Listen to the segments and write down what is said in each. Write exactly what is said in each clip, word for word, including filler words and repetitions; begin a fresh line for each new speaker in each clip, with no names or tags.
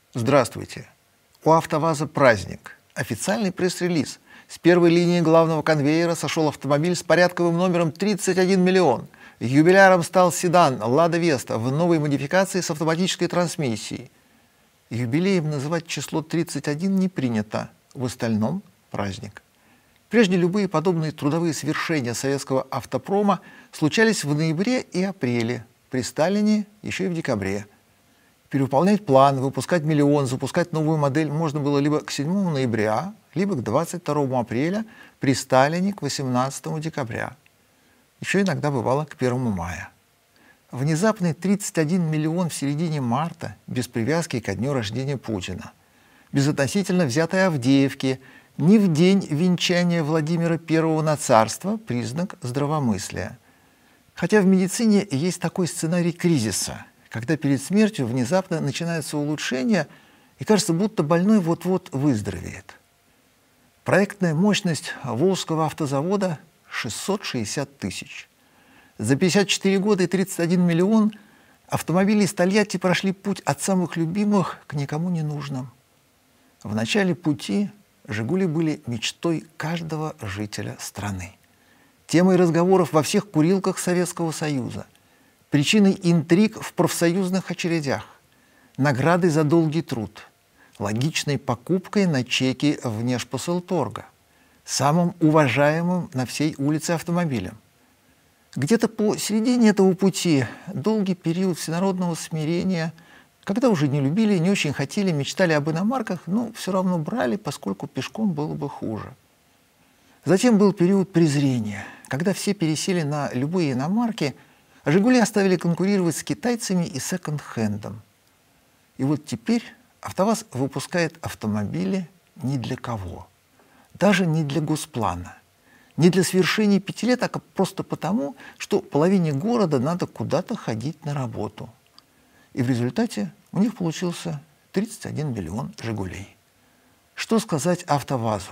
Здравствуйте! У АвтоВАЗа праздник. Официальный пресс-релиз. С первой линии главного конвейера сошел автомобиль с порядковым номером тридцать один миллион. Юбиляром стал седан «Лада Веста» в новой модификации с автоматической трансмиссией. Юбилеем называть число тридцать один не принято. В остальном – праздник. Прежде любые подобные трудовые свершения советского автопрома случались в ноябре и апреле, при Сталине еще и в декабре. Перевыполнять план, выпускать миллион, запускать новую модель можно было либо к седьмому ноября, либо к двадцать второму апреля, при Сталине к восемнадцатому декабря. Еще иногда бывало к первому мая. Внезапный тридцать один миллион в середине марта, без привязки ко дню рождения Путина. Безотносительно взятой Авдеевки, не в день венчания Владимира Первого на царство, признак здравомыслия. Хотя в медицине есть такой сценарий кризиса, когда перед смертью внезапно начинается улучшение, и кажется, будто больной вот-вот выздоровеет. Проектная мощность Волжского автозавода – шестьсот шестьдесят тысяч. За пятьдесят четыре года и тридцать один миллион автомобили из Тольятти прошли путь от самых любимых к никому не нужным. В начале пути «Жигули» были мечтой каждого жителя страны. Темой разговоров во всех курилках Советского Союза. Причиной интриг в профсоюзных очередях, наградой за долгий труд, логичной покупкой на чеки Внешпосылторга, самым уважаемым на всей улице автомобилем. Где-то посередине этого пути долгий период всенародного смирения, когда уже не любили, не очень хотели, мечтали об иномарках, но все равно брали, поскольку пешком было бы хуже. Затем был период презрения, когда все пересели на любые иномарки, а «Жигули» оставили конкурировать с китайцами и секонд-хендом. И вот теперь АвтоВАЗ выпускает автомобили ни для кого. Даже не для госплана. Не для свершения пяти лет, а просто потому, что половине города надо куда-то ходить на работу. И в результате у них получился тридцать один миллион «Жигулей». Что сказать АвтоВАЗу?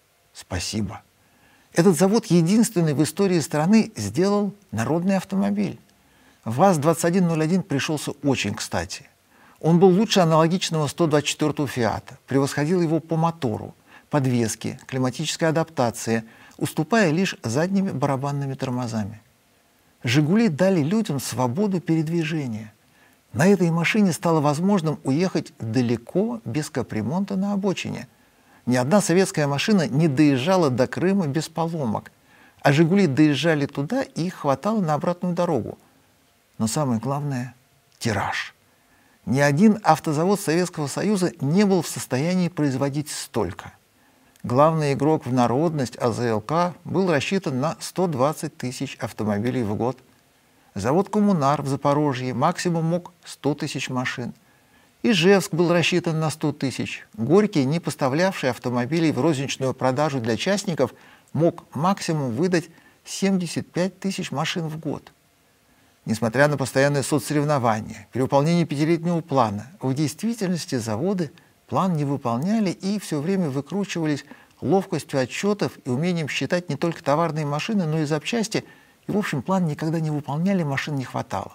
Спасибо. Этот завод единственный в истории страны сделал народный автомобиль. ВАЗ двадцать один ноль один пришелся очень кстати. Он был лучше аналогичного сто двадцать четвёртого «Фиата», превосходил его по мотору, подвеске, климатической адаптации, уступая лишь задними барабанными тормозами. «Жигули» дали людям свободу передвижения. На этой машине стало возможным уехать далеко без капремонта на обочине. Ни одна советская машина не доезжала до Крыма без поломок, а «Жигули» доезжали туда, и их хватало на обратную дорогу. Но самое главное – тираж. Ни один автозавод Советского Союза не был в состоянии производить столько. Главный игрок в народность АЗЛК был рассчитан на сто двадцать тысяч автомобилей в год. Завод «Коммунар» в Запорожье максимум мог сто тысяч машин. Ижевск был рассчитан на сто тысяч. Горький, не поставлявший автомобилей в розничную продажу для частников, мог максимум выдать семьдесят пять тысяч машин в год. Несмотря на постоянное соцсоревнование, перевыполнение пятилетнего плана, в действительности заводы план не выполняли и все время выкручивались ловкостью отчетов и умением считать не только товарные машины, но и запчасти, и, в общем, план никогда не выполняли, машин не хватало.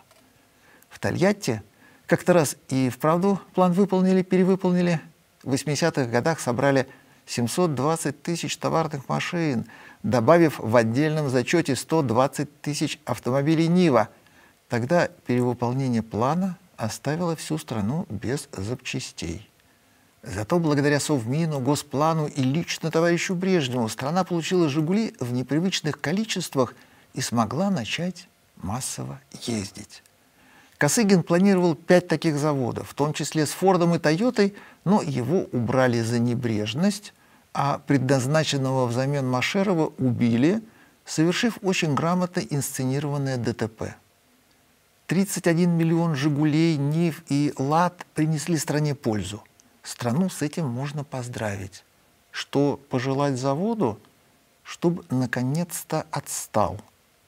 В Тольятти как-то раз и вправду план выполнили, перевыполнили. В восьмидесятых годах собрали семьсот двадцать тысяч товарных машин, добавив в отдельном зачете сто двадцать тысяч автомобилей «Нива». Тогда перевыполнение плана оставило всю страну без запчастей. Зато благодаря Совмину, Госплану и лично товарищу Брежневу страна получила «Жигули» в непривычных количествах и смогла начать массово ездить. Косыгин планировал пять таких заводов, в том числе с Фордом и Тойотой, но его убрали за небрежность, а предназначенного взамен Машерова убили, совершив очень грамотно инсценированное ДТП. тридцать один миллион «Жигулей», «Нив» и «Лад» принесли стране пользу. Страну с этим можно поздравить. Что пожелать заводу? Чтобы наконец-то отстал.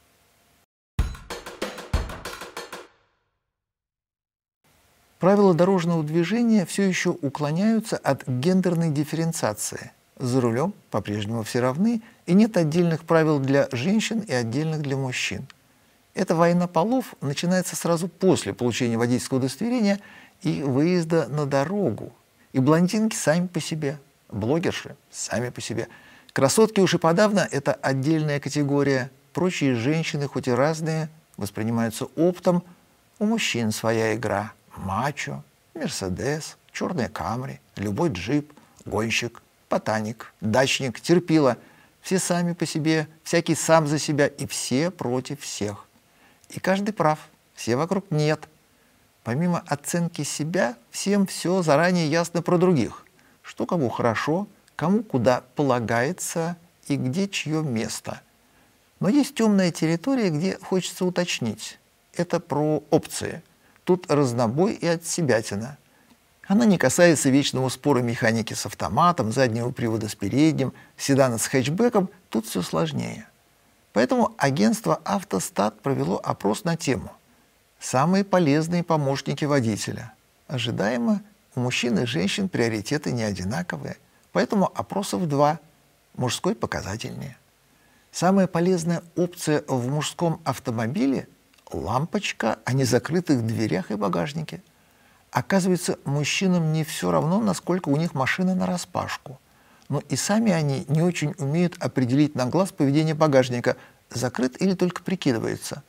Правила дорожного движения все еще уклоняются от гендерной дифференциации. За рулем по-прежнему все равны, и нет отдельных правил для женщин и отдельных для мужчин. Эта война полов начинается сразу после получения водительского удостоверения и выезда на дорогу. И блондинки сами по себе, блогерши сами по себе. Красотки уж и подавно – это отдельная категория. Прочие женщины, хоть и разные, воспринимаются оптом. У мужчин своя игра. Мачо, Мерседес, черная Камри, любой джип, гонщик, ботаник, дачник, терпила. Все сами по себе, всякий сам за себя, и все против всех. И каждый прав, все вокруг нет. Помимо оценки себя, всем все заранее ясно про других. Что кому хорошо, кому куда полагается и где чье место. Но есть темная территория, где хочется уточнить. Это про опции. Тут разнобой и отсебятина. Она не касается вечного спора механики с автоматом, заднего привода с передним, седана с хэтчбеком. Тут все сложнее. Поэтому агентство «Автостат» провело опрос на тему «Самые полезные помощники водителя». Ожидаемо, у мужчин и женщин приоритеты не одинаковые, поэтому опросов два, мужской показательнее. Самая полезная опция в мужском автомобиле – лампочка о незакрытых дверях и багажнике. Оказывается, мужчинам не все равно, насколько у них машина нараспашку. Но и сами они не очень умеют определить на глаз поведение багажника, закрыт или только прикидывается.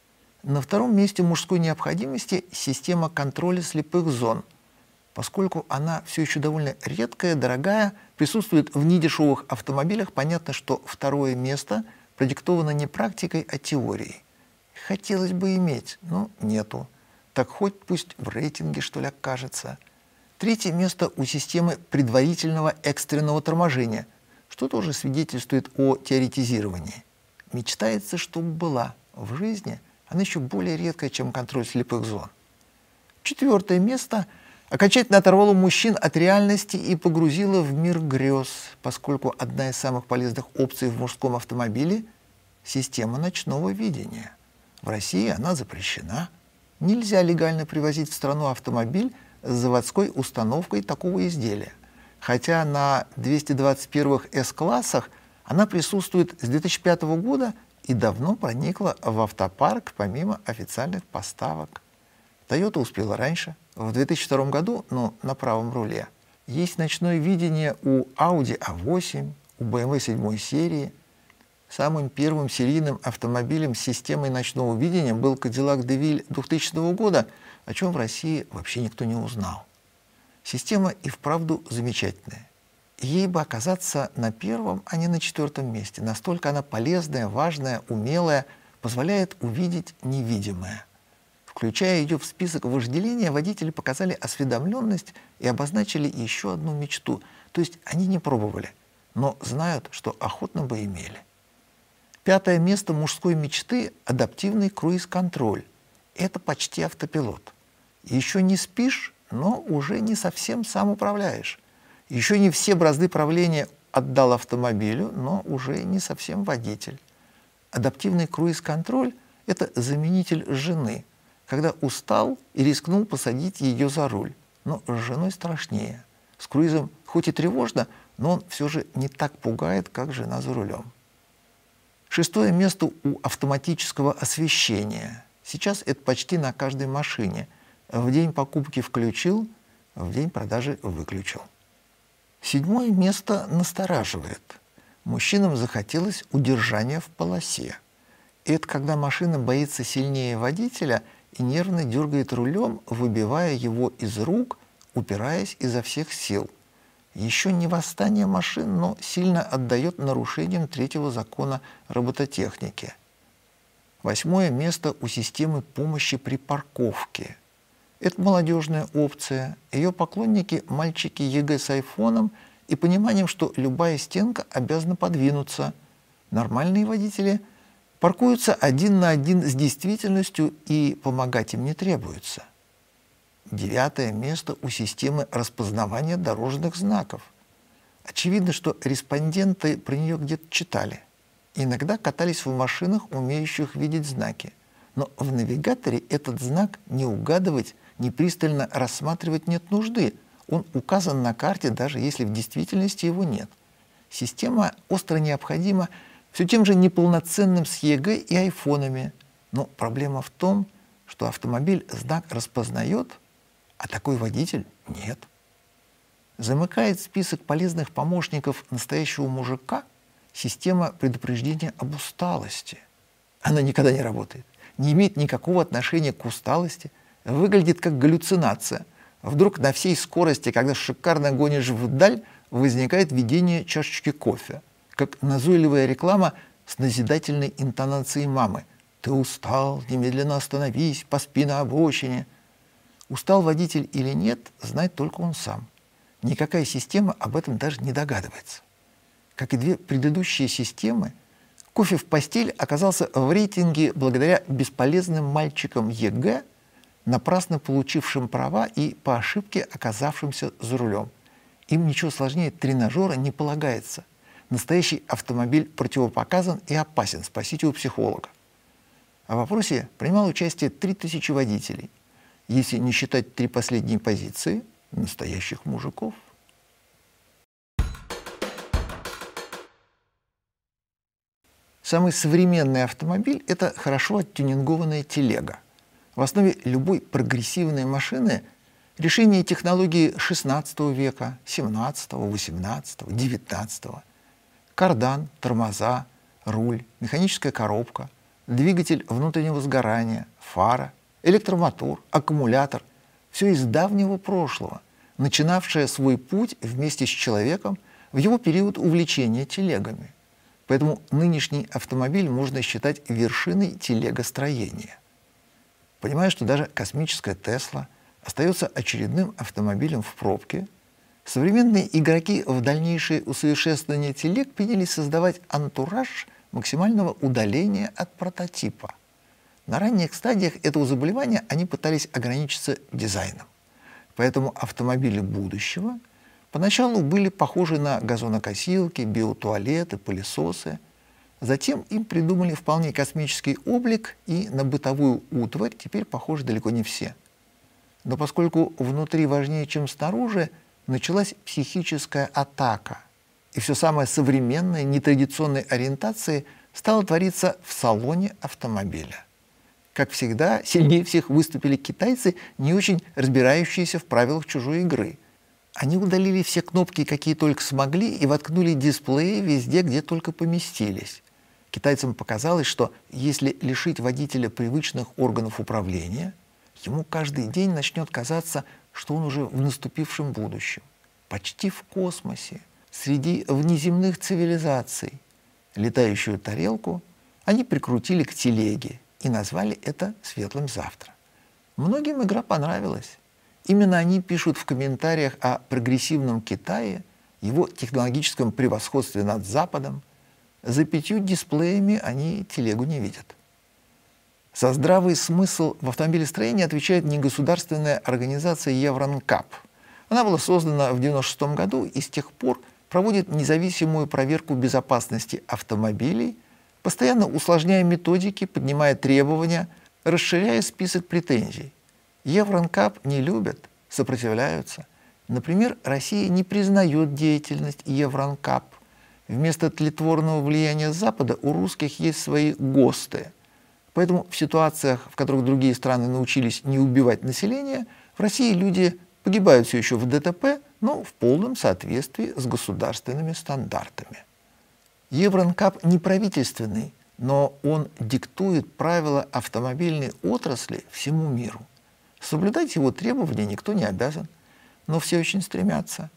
На втором месте мужской необходимости система контроля слепых зон. Поскольку она все еще довольно редкая, дорогая, присутствует в недешевых автомобилях, понятно, что второе место продиктовано не практикой, а теорией. Хотелось бы иметь, но нету. Так хоть пусть в рейтинге, что ли, окажется. Третье место у системы предварительного экстренного торможения, что тоже свидетельствует о теоретизировании. Мечтается, чтобы была. В жизни она еще более редкая, чем контроль слепых зон. Четвертое место окончательно оторвало мужчин от реальности и погрузило в мир грез, поскольку одна из самых полезных опций в мужском автомобиле – система ночного видения. В России она запрещена. Нельзя легально привозить в страну автомобиль с заводской установкой такого изделия. Хотя на двухсот двадцать первых эс-классах она присутствует с две тысячи пятого года и давно проникла в автопарк помимо официальных поставок. Toyota успела раньше, в две тысячи втором году, но на правом руле. Есть ночное видение у Audi а восемь, у бэ эм вэ седьмой серии. Самым первым серийным автомобилем с системой ночного видения был Cadillac DeVille двухтысячного года, о чем в России вообще никто не узнал. Система и вправду замечательная. Ей бы оказаться на первом, а не на четвертом месте. Настолько она полезная, важная, умелая, позволяет увидеть невидимое. Включая ее в список вожделения, водители показали осведомленность и обозначили еще одну мечту. То есть они не пробовали, но знают, что охотно бы имели. Пятое место мужской мечты – адаптивный круиз-контроль. Это почти автопилот. Еще не спишь, но уже не совсем сам управляешь. Еще не все бразды правления отдал автомобилю, но уже не совсем водитель. Адаптивный круиз-контроль – это заменитель жены, когда устал и рискнул посадить ее за руль. Но с женой страшнее. С круизом хоть и тревожно, но он все же не так пугает, как жена за рулем. Шестое место у автоматического освещения. Сейчас это почти на каждой машине. В день покупки включил, в день продажи выключил. Седьмое место настораживает. Мужчинам захотелось удержания в полосе. Это когда машина боится сильнее водителя и нервно дергает рулем, выбивая его из рук, упираясь изо всех сил. Еще не восстание машин, но сильно отдает нарушениям третьего закона робототехники. Восьмое место у системы помощи при парковке. Это молодежная опция. Ее поклонники – мальчики ЕГЭ с айфоном и пониманием, что любая стенка обязана подвинуться. Нормальные водители паркуются один на один с действительностью, и помогать им не требуется. Девятое место у системы распознавания дорожных знаков. Очевидно, что респонденты про нее где-то читали. Иногда катались в машинах, умеющих видеть знаки. Но в навигаторе этот знак не угадывать, не пристально рассматривать нет нужды. Он указан на карте, даже если в действительности его нет. Система остро необходима все тем же неполноценным с ЕГЭ и айфонами. Но проблема в том, что автомобиль знак распознает, а такой водитель нет. Замыкает список полезных помощников настоящего мужика система предупреждения об усталости. Она никогда не работает, не имеет никакого отношения к усталости, выглядит как галлюцинация. Вдруг на всей скорости, когда шикарно гонишь вдаль, возникает видение чашечки кофе, как назойливая реклама с назидательной интонацией мамы. «Ты устал, немедленно остановись, поспи на обочине». Устал водитель или нет, знает только он сам. Никакая система об этом даже не догадывается. Как и две предыдущие системы, кофе в постель оказался в рейтинге благодаря бесполезным мальчикам ЕГЭ, напрасно получившим права и по ошибке оказавшимся за рулем. Им ничего сложнее тренажера не полагается. Настоящий автомобиль противопоказан и опасен, спросите у психолога. В вопросе принимало участие три тысячи водителей, если не считать три последние позиции настоящих мужиков. Самый современный автомобиль – это хорошо оттюнингованная телега. В основе любой прогрессивной машины решение технологии шестнадцатого века, семнадцатого, восемнадцатого, девятнадцатого. Кардан, тормоза, руль, механическая коробка, двигатель внутреннего сгорания, фара, электромотор, аккумулятор – все из давнего прошлого, начинавшее свой путь вместе с человеком в его период увлечения телегами. Поэтому нынешний автомобиль можно считать вершиной телегостроения. Понимая, что даже космическая Тесла остается очередным автомобилем в пробке, современные игроки в дальнейшее усовершенствование телег принялись создавать антураж максимального удаления от прототипа. На ранних стадиях этого заболевания они пытались ограничиться дизайном. Поэтому автомобили будущего поначалу были похожи на газонокосилки, биотуалеты, пылесосы. Затем им придумали вполне космический облик, и на бытовую утварь теперь похожи далеко не все. Но поскольку внутри важнее, чем снаружи, началась психическая атака, и все самое современное нетрадиционной ориентации стало твориться в салоне автомобиля. Как всегда, сильнее всех выступили китайцы, не очень разбирающиеся в правилах чужой игры. Они удалили все кнопки, какие только смогли, и воткнули дисплеи везде, где только поместились. Китайцам показалось, что если лишить водителя привычных органов управления, ему каждый день начнет казаться, что он уже в наступившем будущем, почти в космосе, среди внеземных цивилизаций. Летающую тарелку они прикрутили к телеге и назвали это «Светлым завтра». Многим игра понравилась. Именно они пишут в комментариях о прогрессивном Китае, его технологическом превосходстве над Западом. За пятью дисплеями они телегу не видят. За здравый смысл в автомобилестроении отвечает негосударственная организация Евронкап. Она была создана в девяносто шестом году и с тех пор проводит независимую проверку безопасности автомобилей, постоянно усложняя методики, поднимая требования, расширяя список претензий. Евронкап не любят, сопротивляются. Например, Россия не признает деятельность Евронкап. Вместо тлетворного влияния Запада у русских есть свои ГОСТы. Поэтому в ситуациях, в которых другие страны научились не убивать население, в России люди погибают все еще в ДТП, но в полном соответствии с государственными стандартами. Евронкап не правительственный, но он диктует правила автомобильной отрасли всему миру. Соблюдать его требования никто не обязан, но все очень стремятся.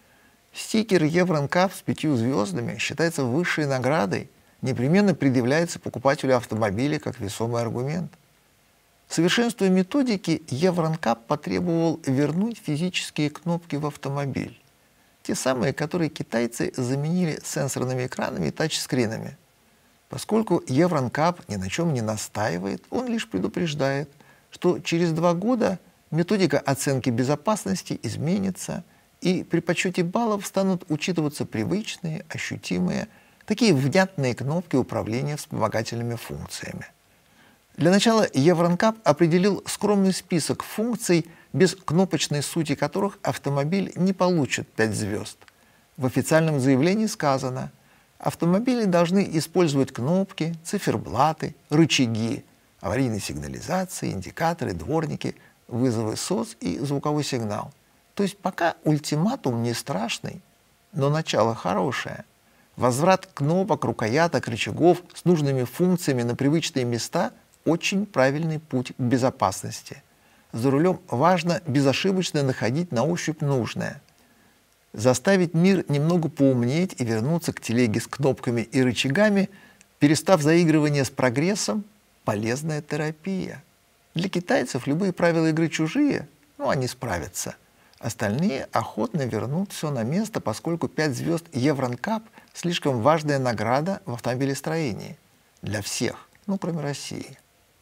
Стикер Евронкап с пятью звездами считается высшей наградой, непременно предъявляется покупателю автомобиля как весомый аргумент. Совершенствуя методики, Евронкап потребовал вернуть физические кнопки в автомобиль. Те самые, которые китайцы заменили сенсорными экранами и тачскринами. Поскольку Евронкап ни на чем не настаивает, он лишь предупреждает, что через два года методика оценки безопасности изменится, и при подсчете баллов станут учитываться привычные, ощутимые, такие внятные кнопки управления вспомогательными функциями. Для начала Евронкап определил скромный список функций, без кнопочной сути которых автомобиль не получит пять звезд. В официальном заявлении сказано, автомобили должны использовать кнопки, циферблаты, рычаги, аварийной сигнализации, индикаторы, дворники, вызовы СОС и звуковой сигнал. То есть пока ультиматум не страшный, но начало хорошее. Возврат кнопок, рукояток, рычагов с нужными функциями на привычные места – очень правильный путь к безопасности. За рулем важно безошибочно находить на ощупь нужное. Заставить мир немного поумнеть и вернуться к телеге с кнопками и рычагами, перестав заигрывание с прогрессом – полезная терапия. Для китайцев любые правила игры чужие, ну, они справятся. Остальные охотно вернут все на место, поскольку пять звезд Евронкап – слишком важная награда в автомобилестроении. Для всех, ну, кроме России.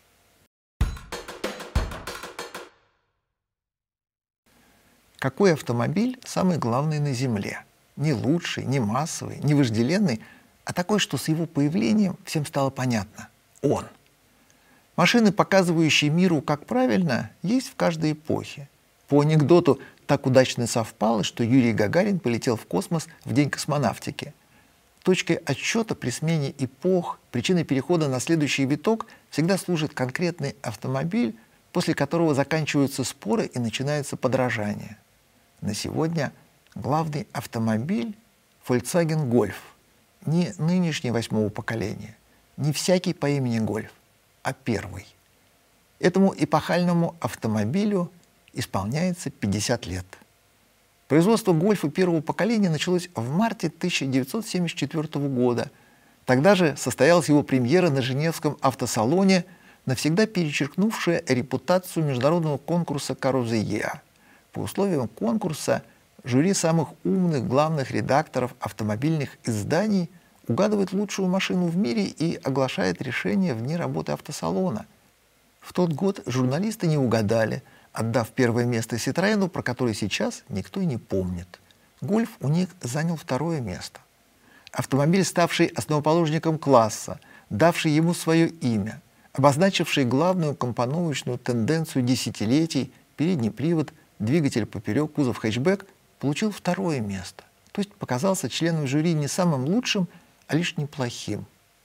Какой автомобиль самый главный на Земле? Не лучший, не массовый, не вожделенный, а такой, что с его появлением всем стало понятно – он. Машины, показывающие миру, как правильно, есть в каждой эпохе. По анекдоту, так удачно совпало, что Юрий Гагарин полетел в космос в день космонавтики. Точкой отсчета при смене эпох, причиной перехода на следующий виток всегда служит конкретный автомобиль, после которого заканчиваются споры и начинается подражание. На сегодня главный автомобиль – Volkswagen Golf. Не нынешний восьмого поколения, не всякий по имени Гольф, а первый. Этому эпохальному автомобилю исполняется пятьдесят лет. Производство Гольфа первого поколения началось в марте тысяча девятьсот семьдесят четвёртого года. Тогда же состоялась его премьера на Женевском автосалоне, навсегда перечеркнувшая репутацию международного конкурса Карузеа. По условиям конкурса жюри самых умных главных редакторов автомобильных изданий угадывает лучшую машину в мире и оглашает решение вне работы автосалона. В тот год журналисты не угадали, отдав первое место Ситроену, про который сейчас никто и не помнит. Гольф у них занял второе место. Автомобиль, ставший основоположником класса, давший ему свое имя, обозначивший главную компоновочную тенденцию десятилетий, передний привод, двигатель поперек, кузов хэтчбэк, получил второе место. То есть показался членам жюри не самым лучшим, а лишь неплохим.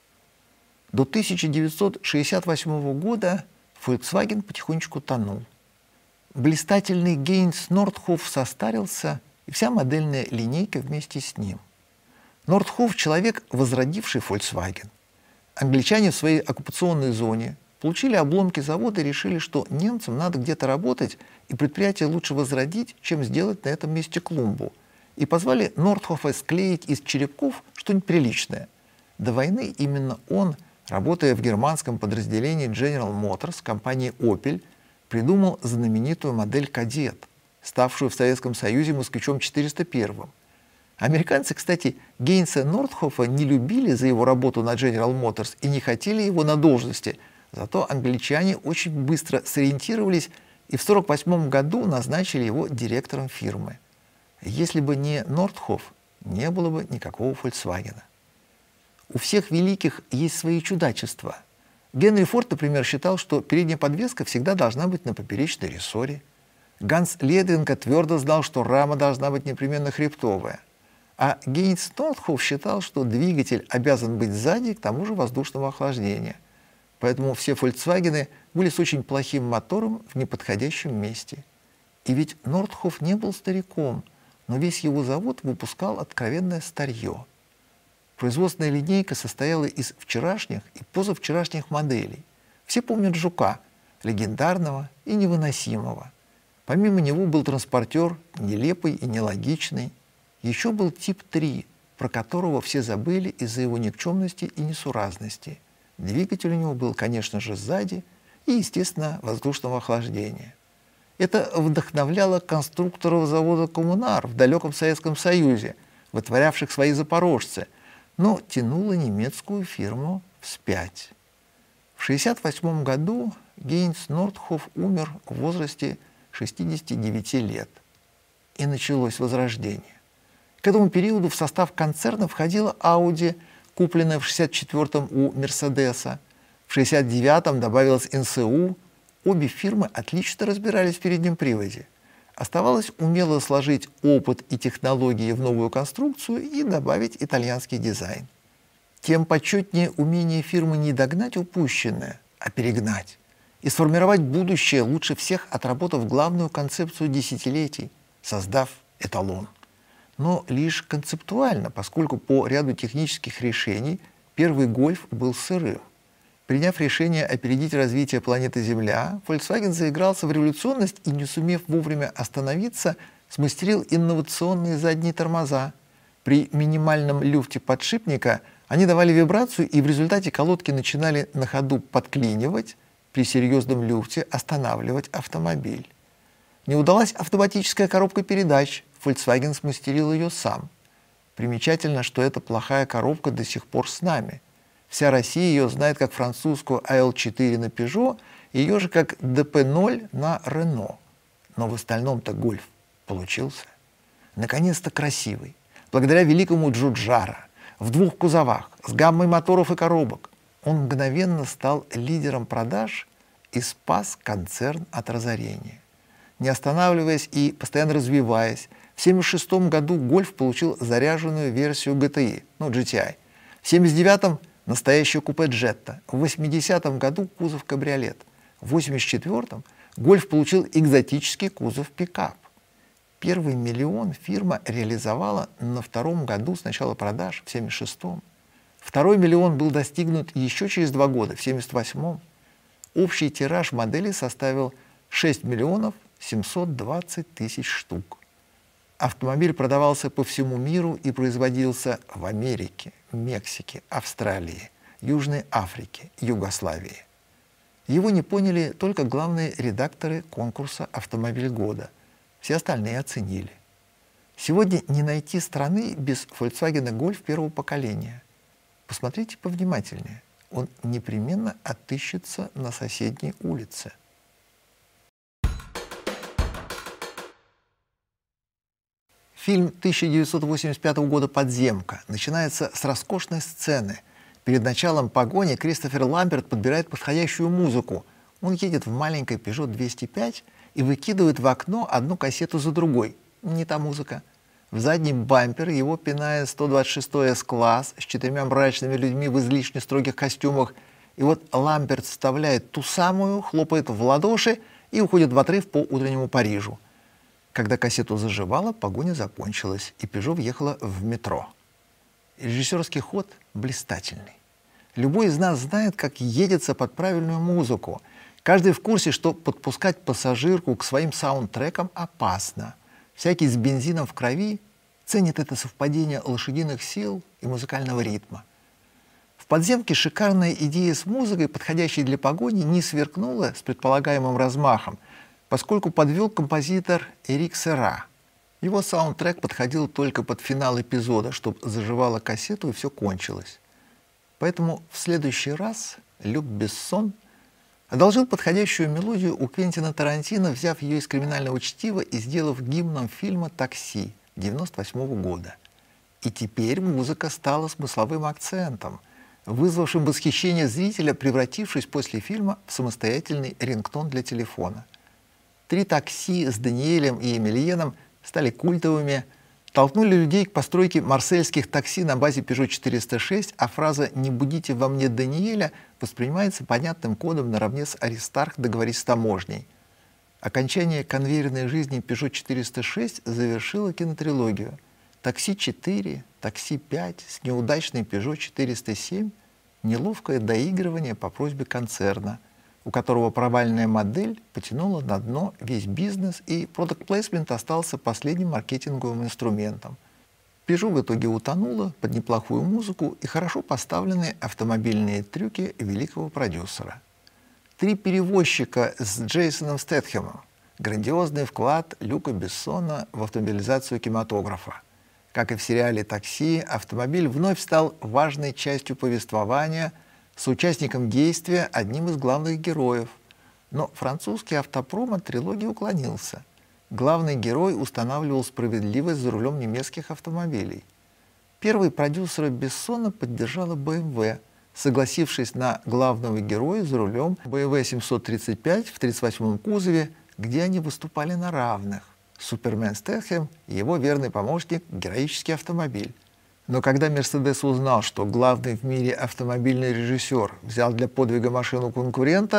До тысяча девятьсот шестьдесят восьмого года Volkswagen потихонечку тонул. Блистательный Гейнс Нордхоф состарился, и вся модельная линейка вместе с ним. Нордхоф – человек, возродивший Volkswagen. Англичане в своей оккупационной зоне получили обломки завода и решили, что немцам надо где-то работать, и предприятие лучше возродить, чем сделать на этом месте клумбу. И позвали Нордхофа склеить из черепков что-нибудь приличное. До войны именно он, работая в германском подразделении General Motors компании Opel, придумал знаменитую модель «Кадет», ставшую в Советском Союзе москвичом четыреста первым. Американцы, кстати, Гейнса Нордхофа не любили за его работу на General Motors и не хотели его на должности, зато англичане очень быстро сориентировались и в сорок восьмом году назначили его директором фирмы. Если бы не Нордхоф, не было бы никакого Volkswagen. У всех великих есть свои чудачества. Генри Форд, например, считал, что передняя подвеска всегда должна быть на поперечной рессоре. Ганс Ледвинга твердо знал, что рама должна быть непременно хребтовая. А Гейнс Нордхоф считал, что двигатель обязан быть сзади, к тому же воздушного охлаждения. Поэтому все Volkswagen были с очень плохим мотором в неподходящем месте. И ведь Нордхоф не был стариком, но весь его завод выпускал откровенное старье. Производственная линейка состояла из вчерашних и позавчерашних моделей. Все помнят Жука, легендарного и невыносимого. Помимо него был транспортер, нелепый и нелогичный. Еще был тип три, про которого все забыли из-за его никчемности и несуразности. Двигатель у него был, конечно же, сзади и, естественно, воздушного охлаждения. Это вдохновляло конструкторов завода «Коммунар» в далеком Советском Союзе, вытворявших свои запорожцы, но тянуло немецкую фирму вспять. В шестьдесят восьмом году Гейнс Нордхоф умер в возрасте шестидесяти девяти лет. И началось возрождение. К этому периоду в состав концерна входила Audi, купленная в шестьдесят четвёртом у Мерседеса. В шестьдесят девятом добавилась эн эс у. Обе фирмы отлично разбирались в переднем приводе. Оставалось умело сложить опыт и технологии в новую конструкцию и добавить итальянский дизайн. Тем почетнее умение фирмы не догнать упущенное, а перегнать. и сформировать будущее, лучше всех отработав главную концепцию десятилетий, создав эталон. Но лишь концептуально, поскольку по ряду технических решений первый гольф был сырым. Приняв решение опередить развитие планеты Земля, Volkswagen заигрался в революционность и, не сумев вовремя остановиться, смастерил инновационные задние тормоза. При минимальном люфте подшипника они давали вибрацию, и в результате колодки начинали на ходу подклинивать, при серьезном люфте останавливать автомобиль. Не удалась автоматическая коробка передач, Volkswagen смастерил ее сам. Примечательно, что эта плохая коробка до сих пор с нами. Вся Россия ее знает как французскую а эл четыре на Peugeot, и ее же как дэ пэ ноль на Renault. Но в остальном-то гольф получился. Наконец-то красивый, благодаря великому Джуджара, в двух кузовах, с гаммой моторов и коробок. Он мгновенно стал лидером продаж и спас концерн от разорения. Не останавливаясь и постоянно развиваясь, в тысяча девятьсот семьдесят шестом году гольф получил заряженную версию джи ти ай, ну джи ти ай. В семьдесят девятом настоящее купе Jetta. В восьмидесятом году кузов кабриолет. В восемьдесят четвёртом гольф получил экзотический кузов пикап. Первый миллион фирма реализовала на втором году с начала продаж, в семьдесят шестом. Второй миллион был достигнут еще через два года, в семьдесят восьмом. Общий тираж модели составил шесть миллионов семьсот двадцать тысяч штук. Автомобиль продавался по всему миру и производился в Америке, Мексике, Австралии, Южной Африке, Югославии. Его не поняли только главные редакторы конкурса «Автомобиль года». Все остальные оценили. Сегодня не найти страны без Volkswagen Golf первого поколения. Посмотрите повнимательнее. Он непременно отыщется на соседней улице. Фильм тысяча девятьсот восемьдесят пятого года «Подземка» начинается с роскошной сцены. Перед началом погони Кристофер Ламберт подбирает подходящую музыку. Он едет в маленькой Peugeot двести пять и выкидывает в окно одну кассету за другой. Не та музыка. В заднем бампер его пинает сто двадцать шестой эс-класс с четырьмя мрачными людьми в излишне строгих костюмах. И вот Ламберт вставляет ту самую, хлопает в ладоши и уходит в отрыв по утреннему Парижу. Когда кассету заживала, погоня закончилась, и Peugeot въехала в метро. Режиссерский ход блистательный. Любой из нас знает, как едется под правильную музыку. Каждый в курсе, что подпускать пассажирку к своим саундтрекам опасно. Всякий с бензином в крови ценит это совпадение лошадиных сил и музыкального ритма. В «Подземке» шикарная идея с музыкой, подходящей для погони, не сверкнула с предполагаемым размахом, поскольку подвел композитор Эрик Сера. Его саундтрек подходил только под финал эпизода, чтобы заживала кассету и все кончилось. Поэтому в следующий раз Люк Бессон одолжил подходящую мелодию у Квентина Тарантино, взяв ее из «Криминального чтива» и сделав гимном фильма «Такси» девяносто восьмого года. И теперь музыка стала смысловым акцентом, вызвавшим восхищение зрителя, превратившись после фильма в самостоятельный рингтон для телефона. Три такси с Даниэлем и Эмильеном стали культовыми, толкнули людей к постройке марсельских такси на базе Peugeot четыреста шесть, а фраза «Не будите во мне Даниэля» воспринимается понятным кодом наравне с «Аристарх, договорись с таможней». Окончание конвейерной жизни Peugeot четыреста шесть завершило кинотрилогию. «Такси четыре», «Такси пять» с неудачной Peugeot четыреста семь – неловкое доигрывание по просьбе концерна, у которого провальная модель потянула на дно весь бизнес, и product placement остался последним маркетинговым инструментом. Peugeot в итоге утонула под неплохую музыку и хорошо поставленные автомобильные трюки великого продюсера. «Три перевозчика» с Джейсоном Стэтхэмом – грандиозный вклад Люка Бессона в автомобилизацию кинематографа. Как и в сериале «Такси», автомобиль вновь стал важной частью повествования, с участником действия одним из главных героев. Но французский автопром от трилогии уклонился. Главный герой устанавливал справедливость за рулем немецких автомобилей. Первый продюсер Бессона поддержала бэ эм вэ, согласившись на главного героя за рулем бэ эм вэ семьсот тридцать пять в тридцать восьмом кузове, где они выступали на равных. Супермен Стэтхэм и его верный помощник — героический автомобиль. Но когда Мерседес узнал, что главный в мире автомобильный режиссер взял для подвига машину конкурента,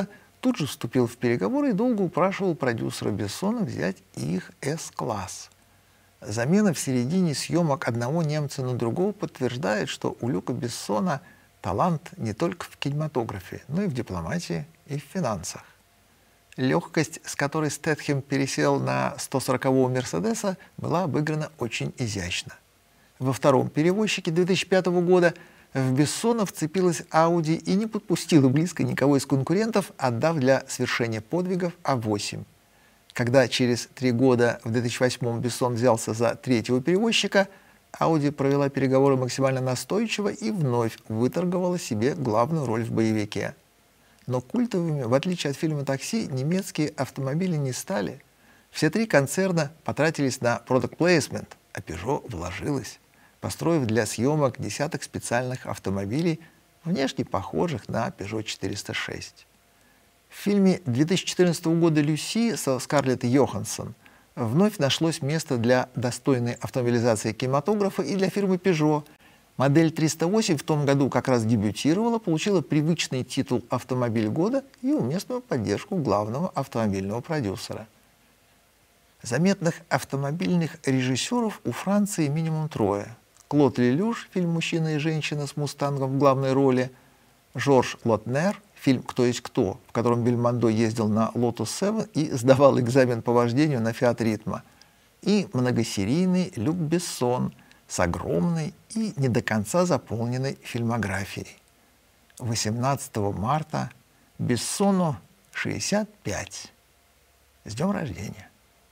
тут же вступил в переговоры и долго упрашивал продюсера Бессона взять их С-класс. Замена в середине съемок одного немца на другого подтверждает, что у Люка Бессона талант не только в кинематографе, но и в дипломатии и в финансах. Легкость, с которой Стэтхэм пересел на сто сорокового Мерседеса, была обыграна очень изящно. Во втором «Перевозчике» две тысячи пятого года в Бессона вцепилась Ауди и не подпустила близко никого из конкурентов, отдав для свершения подвигов А восемь. Когда через три года в две тысячи восьмом Бессон взялся за третьего «Перевозчика», Ауди провела переговоры максимально настойчиво и вновь выторговала себе главную роль в боевике. Но культовыми, в отличие от фильма «Такси», немецкие автомобили не стали. Все три концерна потратились на product placement, а Peugeot вложилась, построив для съемок десяток специальных автомобилей, внешне похожих на Peugeot четыреста шесть. В фильме две тысячи четырнадцатого года «Люси» со Скарлетт Йоханссон вновь нашлось место для достойной автомобилизации кинематографа и для фирмы Peugeot. Модель триста восемь в том году как раз дебютировала, получила привычный титул «Автомобиль года» и уместную поддержку главного автомобильного продюсера. Заметных автомобильных режиссеров у Франции минимум трое. Клод Лелюш, фильм «Мужчина и женщина» с «Мустангом» в главной роли, Жорж Лотнер, фильм «Кто есть кто», в котором Бельмондо ездил на Lotus семь и сдавал экзамен по вождению на Fiat Ritmo, и многосерийный Люк Бессон с огромной и не до конца заполненной фильмографией. восемнадцатого марта Бессону шестьдесят пять. С днем рождения!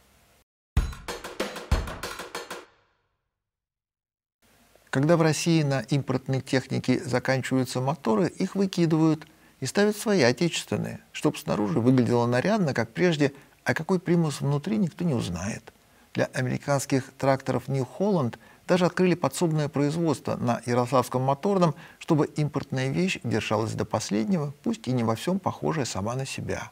Когда в России на импортной технике заканчиваются моторы, их выкидывают и ставят свои отечественные, чтобы снаружи выглядело нарядно, как прежде, а какой примус внутри никто не узнает. Для американских тракторов New Holland даже открыли подсобное производство на Ярославском моторном, чтобы импортная вещь держалась до последнего, пусть и не во всем похожая сама на себя.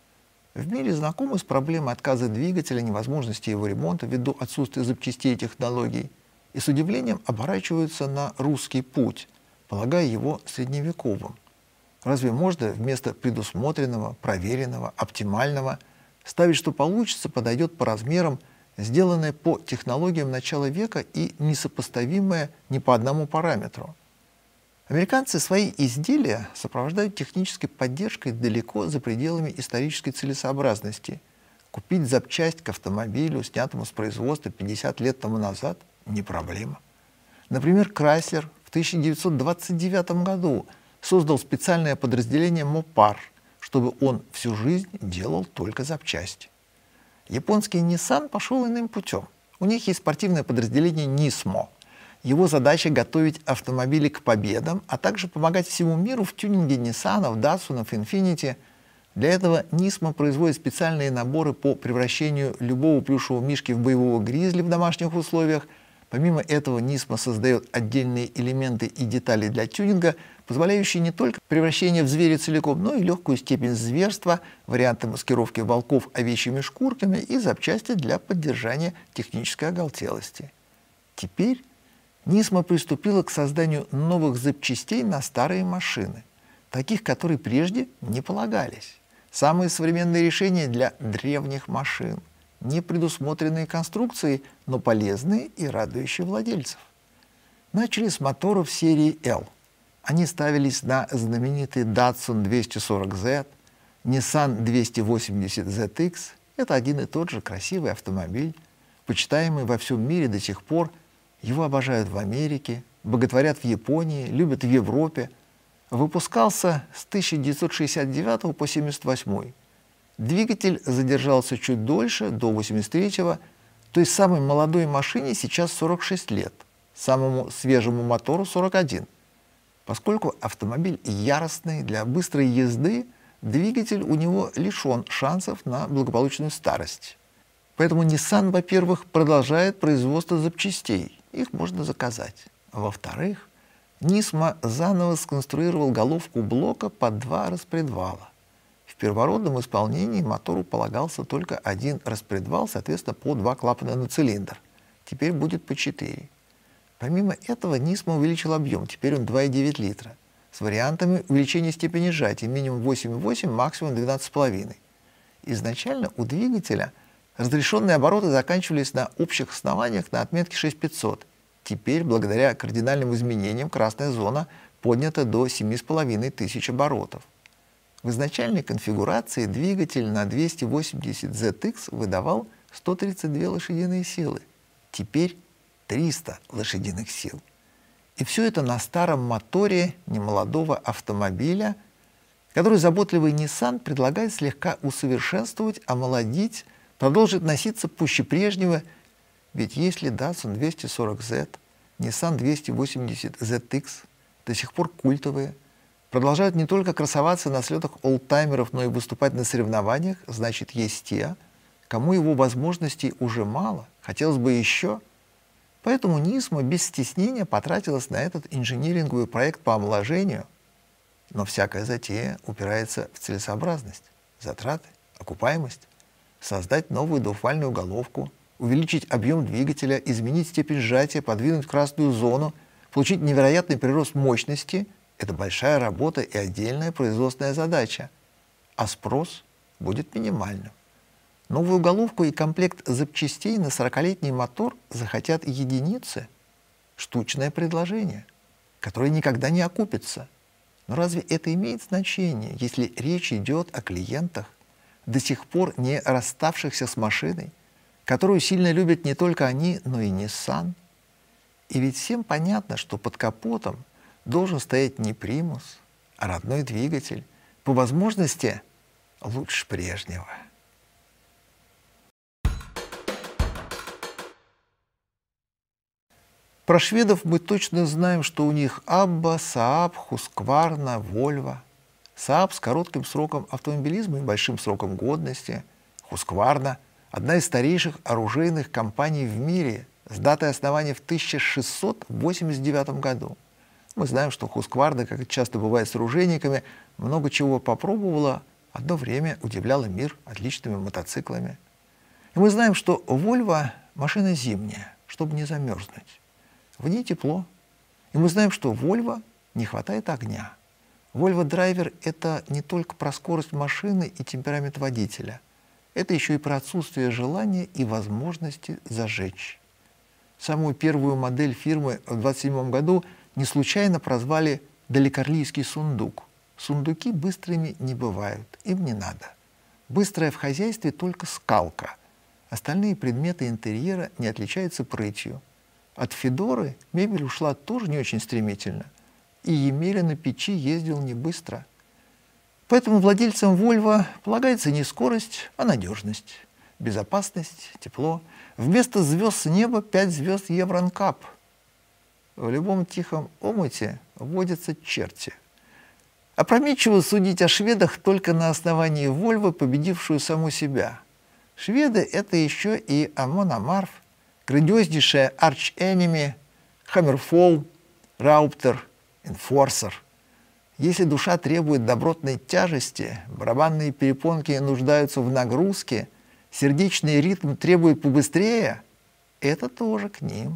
В мире знакомы с проблемой отказа двигателя, невозможности его ремонта ввиду отсутствия запчастей и технологий, и с удивлением оборачиваются на русский путь, полагая его средневековым. Разве можно вместо предусмотренного, проверенного, оптимального ставить, что получится, подойдет по размерам, сделанное по технологиям начала века и несопоставимое ни по одному параметру? Американцы свои изделия сопровождают технической поддержкой далеко за пределами исторической целесообразности. Купить запчасть к автомобилю, снятому с производства пятьдесят лет тому назад, не проблема. Например, Крайслер в тысяча девятьсот двадцать девятом году создал специальное подразделение Мопар, чтобы он всю жизнь делал только запчасти. Японский Nissan пошел иным путем. У них есть спортивное подразделение Nismo. Его задача — готовить автомобили к победам, а также помогать всему миру в тюнинге Nissan, Datsun, Infiniti. Для этого Nismo производит специальные наборы по превращению любого плюшевого мишки в боевого гризли в домашних условиях. Помимо этого, Nismo создает отдельные элементы и детали для тюнинга, позволяющие не только превращение в зверя целиком, но и легкую степень зверства, варианты маскировки волков овечьими шкурками и запчасти для поддержания технической оголтелости. Теперь Nismo приступила к созданию новых запчастей на старые машины, таких, которые прежде не полагались. Самые современные решения для древних машин, не предусмотренные конструкции, но полезные и радующие владельцев. Начали с моторов серии L. Они ставились на знаменитый Datsun двести сорок зет, Nissan двести восемьдесят зет икс. Это один и тот же красивый автомобиль, почитаемый во всем мире до сих пор. Его обожают в Америке, боготворят в Японии, любят в Европе. Выпускался с тысяча девятьсот шестьдесят девятого по семьдесят восьмой. Двигатель задержался чуть дольше, до восемьдесят третьего, то есть самой молодой машине сейчас сорок шесть лет, самому свежему мотору сорок один. Поскольку автомобиль яростный для быстрой езды, двигатель у него лишен шансов на благополучную старость. Поэтому Nissan, во-первых, продолжает производство запчастей, их можно заказать. Во-вторых, Nismo заново сконструировал головку блока под два распредвала. В первородном исполнении мотору полагался только один распредвал, соответственно, по два клапана на цилиндр. Теперь будет по четыре. Помимо этого, Nismo увеличил объем, теперь он два и девять литра. с вариантами увеличения степени сжатия минимум восемь и восемь, максимум двенадцать и пять. Изначально у двигателя разрешенные обороты заканчивались на общих основаниях на отметке шесть тысяч пятьсот. Теперь, благодаря кардинальным изменениям, красная зона поднята до семь с половиной тысяч оборотов. В изначальной конфигурации двигатель на двести восемьдесят зет икс выдавал сто тридцать две лошадиные силы, теперь триста лошадиных сил. И все это на старом моторе немолодого автомобиля, который заботливый Nissan предлагает слегка усовершенствовать, омолодить, продолжить носиться пуще прежнего. Ведь если Datsun двести сорок зет, Nissan двести восемьдесят зет икс до сих пор культовые, продолжают не только красоваться на слетах олдтаймеров, но и выступать на соревнованиях, значит, есть те, кому его возможностей уже мало, хотелось бы еще. Поэтому Nismo без стеснения потратилась на этот инжиниринговый проект по омоложению. Но всякая затея упирается в целесообразность, затраты, окупаемость. Создать новую двухвальную головку, увеличить объем двигателя, изменить степень сжатия, подвинуть красную зону, получить невероятный прирост мощности – это большая работа и отдельная производственная задача. А спрос будет минимальным. Новую головку и комплект запчастей на сорокалетний мотор захотят единицы. Штучное предложение, которое никогда не окупится. Но разве это имеет значение, если речь идет о клиентах, до сих пор не расставшихся с машиной, которую сильно любят не только они, но и Nissan? И ведь всем понятно, что под капотом должен стоять не примус, а родной двигатель, по возможности лучше прежнего. Про шведов мы точно знаем, что у них Abba, Saab, Husqvarna, Volvo. Saab с коротким сроком автомобилизма и большим сроком годности. Husqvarna – одна из старейших оружейных компаний в мире с датой основания в тысяча шестьсот восемьдесят девятом году. Мы знаем, что Husqvarna, как это часто бывает с оружейниками, много чего попробовала, одно время удивляла мир отличными мотоциклами. И мы знаем, что Volvo – машина зимняя, чтобы не замерзнуть. В ней тепло. И мы знаем, что Volvo не хватает огня. Volvo Driver – это не только про скорость машины и темперамент водителя. Это еще и про отсутствие желания и возможности зажечь. Самую первую модель фирмы в двадцать седьмом году не случайно прозвали «далекорлийский сундук». Сундуки быстрыми не бывают, им не надо. Быстрая в хозяйстве только скалка. Остальные предметы интерьера не отличаются прытью. От Федоры мебель ушла тоже не очень стремительно, и Емеля на печи ездил не быстро. Поэтому владельцам Volvo полагается не скорость, а надежность, безопасность, тепло. Вместо звезд с неба пять звезд Евронкап. В любом тихом омуте водятся черти. Опрометчиво судить о шведах только на основании Volvo, победившую саму себя. Шведы – это еще и Amon Amarth, грандиознейшая Arch Enemy, Hammerfall, Raupter, Enforcer. Если душа требует добротной тяжести, барабанные перепонки нуждаются в нагрузке, сердечный ритм требует побыстрее, это тоже к ним.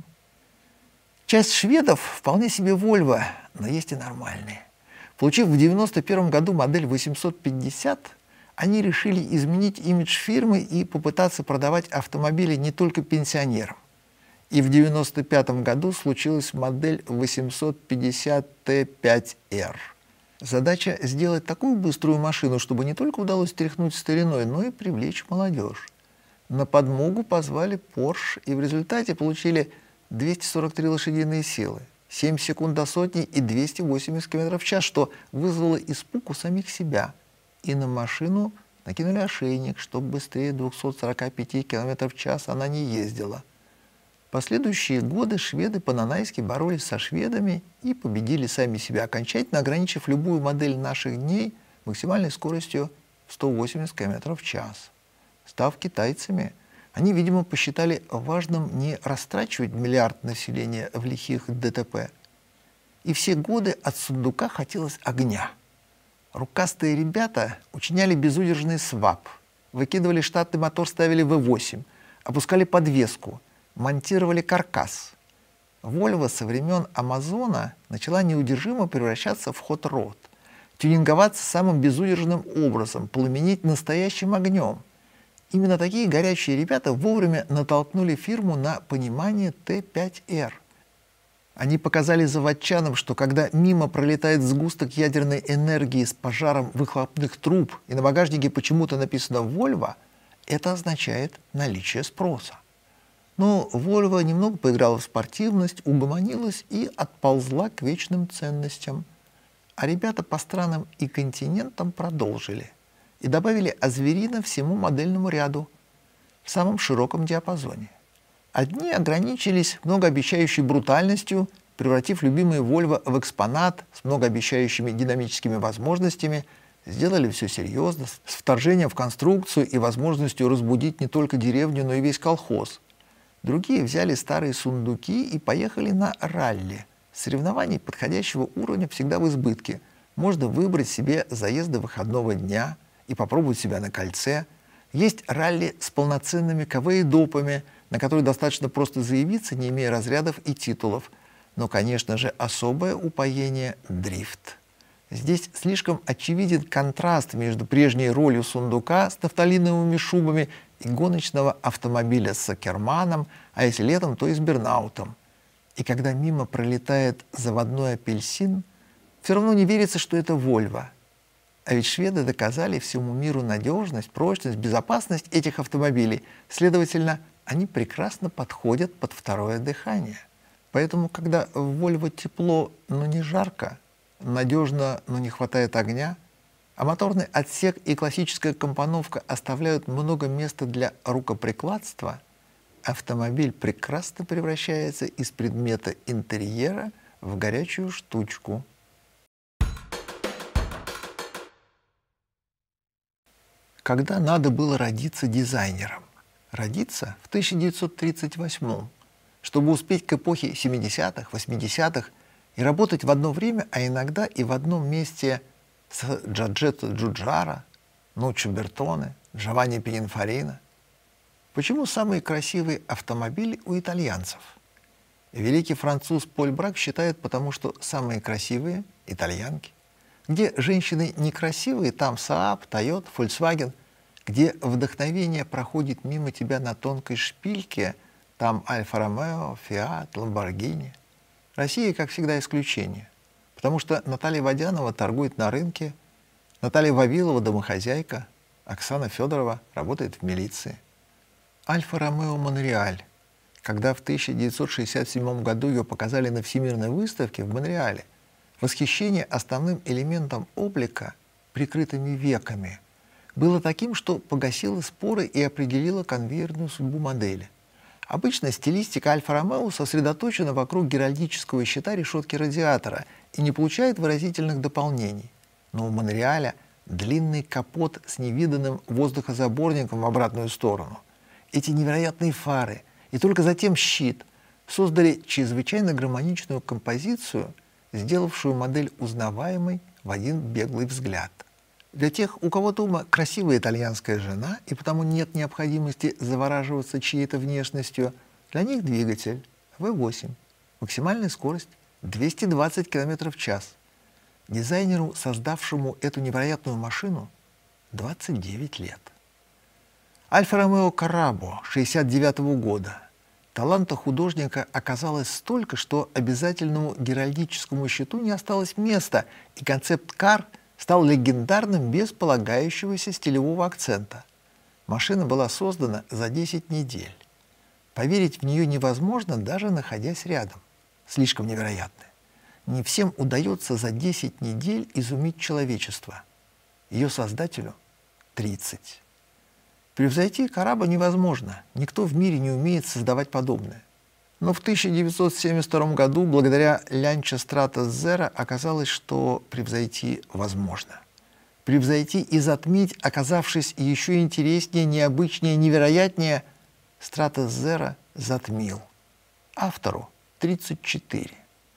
Часть шведов вполне себе Volvo, но есть и нормальные. Получив в девяносто первом году модель восемьсот пятьдесят, они решили изменить имидж фирмы и попытаться продавать автомобили не только пенсионерам. И в девяносто пятом году случилась модель восемьсот пятьдесят Т пять Р. Задача сделать такую быструю машину, чтобы не только удалось тряхнуть стариной, но и привлечь молодежь. На подмогу позвали Porsche, и в результате получили двести сорок три лошадиные силы, семь секунд до сотни и двести восемьдесят километров в час, что вызвало испуг у самих себя. И на машину накинули ошейник, чтобы быстрее двухсот сорока пяти километров в час она не ездила. Последующие годы шведы по-нанайски боролись со шведами и победили сами себя, окончательно ограничив любую модель наших дней максимальной скоростью в сто восемьдесят километров в час. Став китайцами, они, видимо, посчитали важным не растрачивать миллиард населения в лихих ДТП. И все годы от сундука хотелось огня. Рукастые ребята учиняли безудержный свап, выкидывали штатный мотор, ставили вэ восемь, опускали подвеску, монтировали каркас. Volvo со времен Амазона начала неудержимо превращаться в хот-род, тюнинговаться самым безудержным образом, пламенеть настоящим огнем. Именно такие горячие ребята вовремя натолкнули фирму на понимание Т пять эр. Они показали заводчанам, что когда мимо пролетает сгусток ядерной энергии с пожаром выхлопных труб и на багажнике почему-то написано «Volvo», это означает наличие спроса. Но Volvo немного поиграла в спортивность, угомонилась и отползла к вечным ценностям. А ребята по странам и континентам продолжили и добавили озверина всему модельному ряду в самом широком диапазоне. Одни ограничились многообещающей брутальностью, превратив любимые Volvo в экспонат с многообещающими динамическими возможностями, сделали все серьезно, с вторжением в конструкцию и возможностью разбудить не только деревню, но и весь колхоз. Другие взяли старые сундуки и поехали на ралли. Соревнований подходящего уровня всегда в избытке. Можно выбрать себе заезды выходного дня и попробовать себя на кольце. Есть ралли с полноценными КВ-допами, на которые достаточно просто заявиться, не имея разрядов и титулов. Но, конечно же, особое упоение – дрифт. Здесь слишком очевиден контраст между прежней ролью сундука с нафталиновыми шубами и гоночного автомобиля с Акерманом, а если летом, то и с Бернаутом. И когда мимо пролетает заводной апельсин, все равно не верится, что это Volvo. А ведь шведы доказали всему миру надежность, прочность, безопасность этих автомобилей. Следовательно, они прекрасно подходят под второе дыхание. Поэтому, когда в Volvo тепло, но не жарко, надежно, но не хватает огня, а моторный отсек и классическая компоновка оставляют много места для рукоприкладства, автомобиль прекрасно превращается из предмета интерьера в горячую штучку. Когда надо было родиться дизайнером? Родиться в тысяча девятьсот тридцать восьмом, чтобы успеть к эпохе семидесятых, восьмидесятых и работать в одно время, а иногда и в одном месте с Джорджетто Джуджаро, Нуччо Бертоне, Джованни Пининфарино. Почему самые красивые автомобили у итальянцев? Великий француз Поль Брак считает, потому что самые красивые – итальянки. Где женщины некрасивые, там Сааб, Тойота, Volkswagen. Где вдохновение проходит мимо тебя на тонкой шпильке, там Альфа-Ромео, Фиат, Ламборгини. Россия, как всегда, исключение. Потому что Наталья Водянова торгует на рынке, Наталья Вавилова – домохозяйка, Оксана Федорова работает в милиции. Альфа-Ромео Монреаль. Когда в тысяча девятьсот шестьдесят седьмом году ее показали на Всемирной выставке в Монреале, восхищение основным элементом облика, прикрытыми веками, было таким, что погасило споры и определило конвейерную судьбу модели. Обычно стилистика Альфа-Ромео сосредоточена вокруг геральдического щита решетки радиатора и не получает выразительных дополнений. Но у Монреаля длинный капот с невиданным воздухозаборником в обратную сторону. Эти невероятные фары и только затем щит создали чрезвычайно гармоничную композицию, сделавшую модель узнаваемой в один беглый взгляд. Для тех, у кого дома красивая итальянская жена, и потому нет необходимости завораживаться чьей-то внешностью, для них двигатель вэ восемь. Максимальная скорость двести двадцать километров в час. Дизайнеру, создавшему эту невероятную машину, двадцать девять лет. Альфа-Ромео Карабо шестьдесят девятого года. Таланта художника оказалось столько, что обязательному геральдическому щиту не осталось места, и концепт-кар стал легендарным без полагающегося стилевого акцента. Машина была создана за десять недель. Поверить в нее невозможно, даже находясь рядом. Слишком невероятно. Не всем удается за десять недель изумить человечество. Ее создателю тридцать. Превзойти Карабо невозможно. Никто в мире не умеет создавать подобное. Но в тысяча девятьсот семьдесят втором году благодаря Lancia Stratos Zero оказалось, что превзойти возможно. Превзойти и затмить, оказавшись еще интереснее, необычнее, невероятнее, Stratos Zero затмил. Автору тридцать четыре.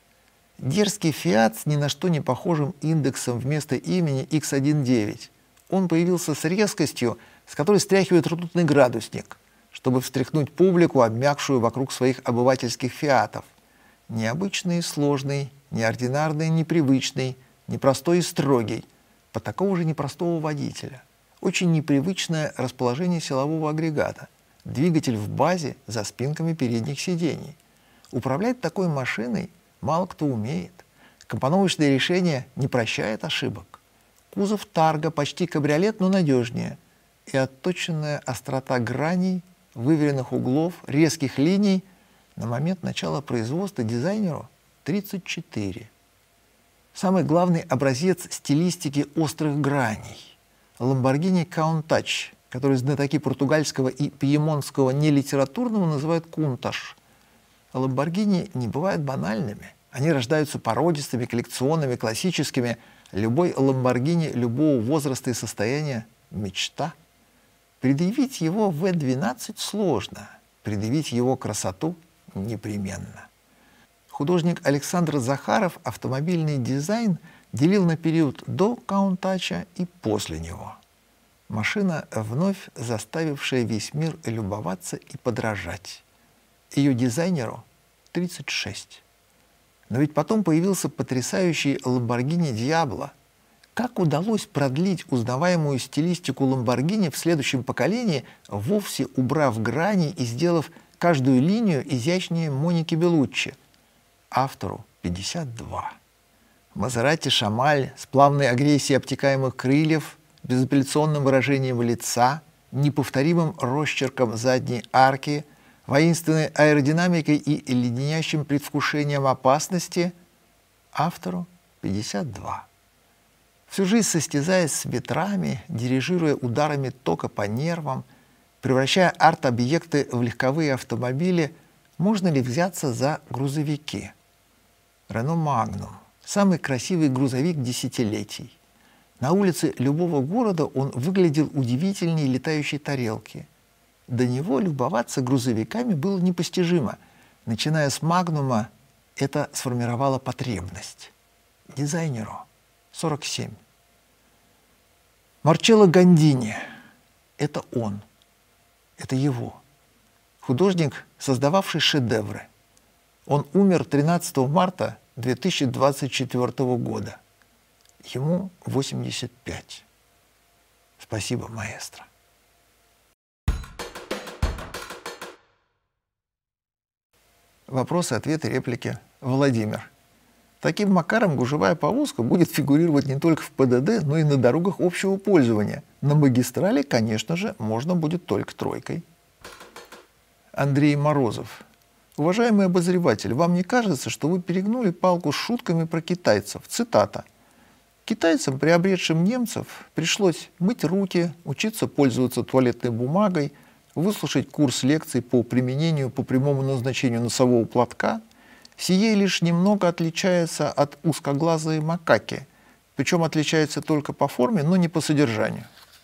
Дерзкий Фиат с ни на что не похожим индексом вместо имени икс девятнадцать. Он появился с резкостью, с которой стряхивает ртутный градусник, чтобы встряхнуть публику, обмякшую вокруг своих обывательских фиатов. Необычный и сложный, неординарный и непривычный, непростой и строгий, под такого же непростого водителя. Очень непривычное расположение силового агрегата, двигатель в базе за спинками передних сидений. Управлять такой машиной мало кто умеет. Компоновочное решение не прощает ошибок. Кузов Тарго почти кабриолет, но надежнее. И отточенная острота граней, выверенных углов, резких линий на момент начала производства дизайнеру тридцать четыре. Самый главный образец стилистики острых граней – Lamborghini Countach, который знатоки португальского и пьемонтского нелитературного называют кунташ. Lamborghini не бывают банальными. Они рождаются породистыми, коллекционными, классическими. Любой Lamborghini любого возраста и состояния – мечта. Предъявить его вэ двенадцать сложно, предъявить его красоту – непременно. Художник Александр Захаров автомобильный дизайн делил на период до Countach и после него. Машина, вновь заставившая весь мир любоваться и подражать. Ее дизайнеру тридцать шесть. Но ведь потом появился потрясающий Lamborghini Diablo. Как удалось продлить узнаваемую стилистику Lamborghini в следующем поколении, вовсе убрав грани и сделав каждую линию изящнее Моники Белуччи? Автору пятьдесят два. Мазерати Шамаль с плавной агрессией обтекаемых крыльев, безапелляционным выражением лица, неповторимым росчерком задней арки, воинственной аэродинамикой и леденящим предвкушением опасности, автору пятьдесят два. Всю жизнь состязаясь с ветрами, дирижируя ударами тока по нервам, превращая арт-объекты в легковые автомобили, можно ли взяться за грузовики? Рено Магнум – самый красивый грузовик десятилетий. На улице любого города он выглядел удивительнее летающей тарелки. До него любоваться грузовиками было непостижимо. Начиная с Магнума, это сформировало потребность. Дизайнеру сорок семь. Марчелло Гандини – это он, это его. Художник, создававший шедевры. Он умер тринадцатого марта две тысячи двадцать четвёртого года. Ему восемьдесят пять. Спасибо, маэстро. Вопросы, ответы, реплики. Владимир. Таким макаром гужевая повозка будет фигурировать не только в ПДД, но и на дорогах общего пользования. На магистрали, конечно же, можно будет только тройкой. Андрей Морозов. Уважаемый обозреватель, вам не кажется, что вы перегнули палку с шутками про китайцев? Цитата. Китайцам, приобретшим немцев, пришлось мыть руки, учиться пользоваться туалетной бумагой, выслушать курс лекций по применению по прямому назначению носового платка. Сие лишь немного отличается от узкоглазой макаки, причем отличается только по форме, но не по содержанию.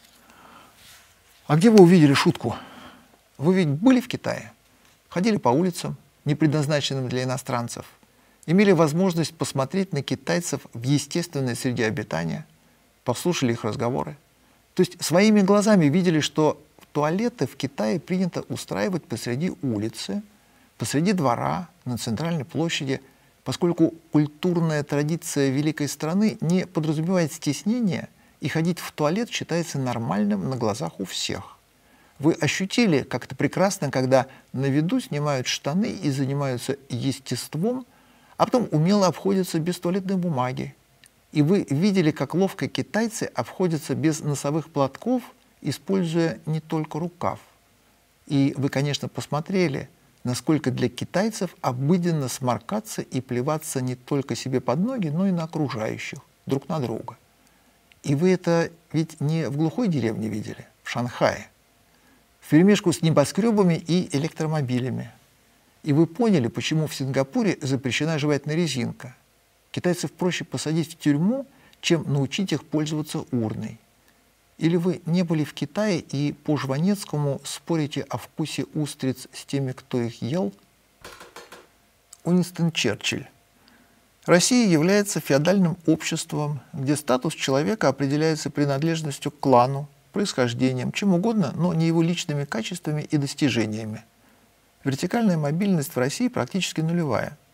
А где вы увидели шутку? Вы ведь были в Китае, ходили по улицам, не предназначенным для иностранцев, имели возможность посмотреть на китайцев в естественной среде обитания, послушали их разговоры. То есть своими глазами видели, что туалеты в Китае принято устраивать посреди улицы, посреди двора, на центральной площади, поскольку культурная традиция великой страны не подразумевает стеснения, и ходить в туалет считается нормальным на глазах у всех. Вы ощутили как-то прекрасно, когда на виду снимают штаны и занимаются естеством, а потом умело обходятся без туалетной бумаги. И вы видели, как ловко китайцы обходятся без носовых платков, используя не только рукав. И вы, конечно, посмотрели, насколько для китайцев обыденно сморкаться и плеваться не только себе под ноги, но и на окружающих, друг на друга. И вы это ведь не в глухой деревне видели, в Шанхае, вперемешку с небоскребами и электромобилями. И вы поняли, почему в Сингапуре запрещена жевательная резинка. Китайцев проще посадить в тюрьму, чем научить их пользоваться урной. Или вы не были в Китае и по Жванецкому спорите о вкусе устриц с теми, кто их ел? Уинстон Черчилль. Россия является феодальным обществом, где статус человека определяется принадлежностью к клану, происхождением, чем угодно, но не его личными качествами и достижениями. Вертикальная мобильность в России практически нулевая.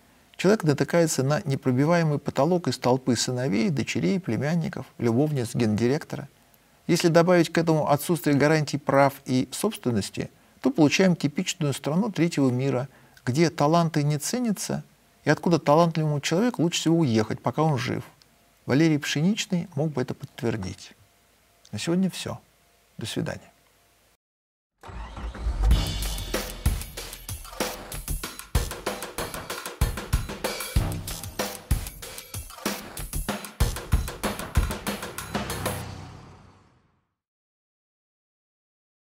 человек натыкается на непробиваемый потолок из толпы сыновей, дочерей, племянников, любовниц гендиректора. Если добавить к этому отсутствие гарантий прав и собственности, то получаем типичную страну третьего мира, где таланты не ценятся и откуда талантливому человеку лучше всего уехать, пока он жив. Валерий Пшеничный мог бы это подтвердить. На сегодня все. До свидания.